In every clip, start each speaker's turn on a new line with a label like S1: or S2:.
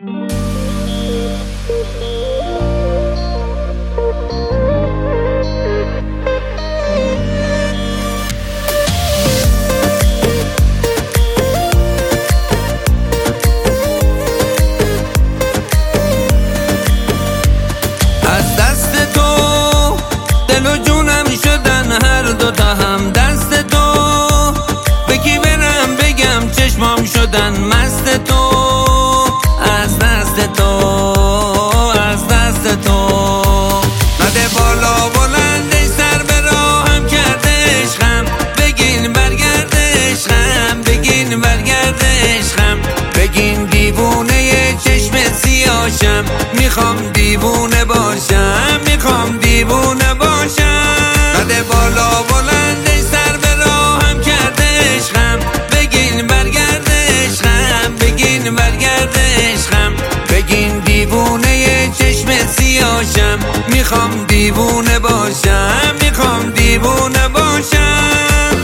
S1: از دست تو دل و جونم شدن هر دو تا هم دست تو، به کی برم بگم چشمام شدن مست تو. از دست تو، از دست تو مده بالا بلندش سر به راهم کرده عشقم، بگین برگرد عشقم، بگین برگرد عشقم، بگین دیوونه چشم سیاهشم، میخوام دیوونه باشم، میخوام دیوونه باشم. مده بالا بلندش سر به راهم کرده عشقم، بگین برگرد عشقم، بگین برگرد عشقم، بگین دیوونه چشم سیاهشم، میخوام دیوونه باشم، میخوام دیوونه باشم.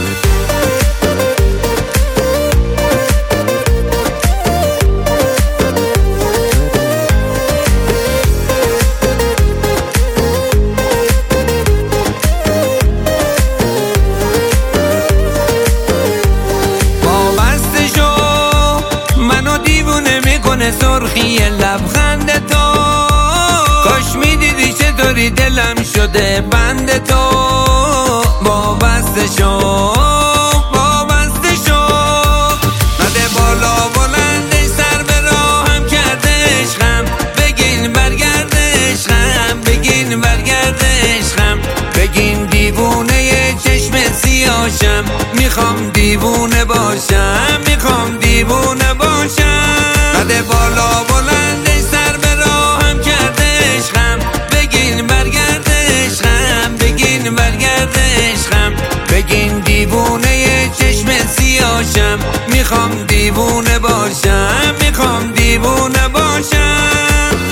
S1: سرخی لبخند تو، کاش میدیدی چطوری دلم شده بند تو. وابسته شو، وابسته شو، مده بالا بلندش سر به راهم کرده عشقم، بگین برگرد عشقم، بگین برگرد عشقم، بگین دیوونه چشم سیاهشم، میخوام دیوونه باشم، میخوام دیوونه باشم. مده بالا بلندش سر به راهم کرده عشقم، بگین برگرد عشقم، بگین برگرد عشقم، بگین دیوونه چشم سیاهشم، میخوام دیوونه باشم، میخوام دیوونه باشم.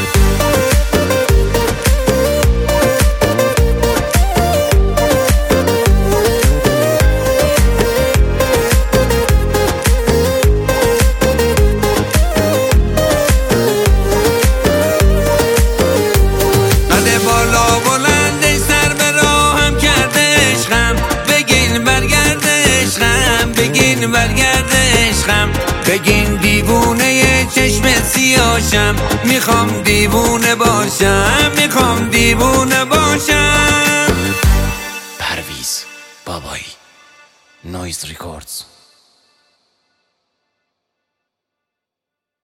S1: برگرد عشقم، بگین دیوونه چشم سیاهشم، میخوام دیوونه باشم، میخوام دیوونه باشم.
S2: پرویز بابایی، نویز ریکوردز.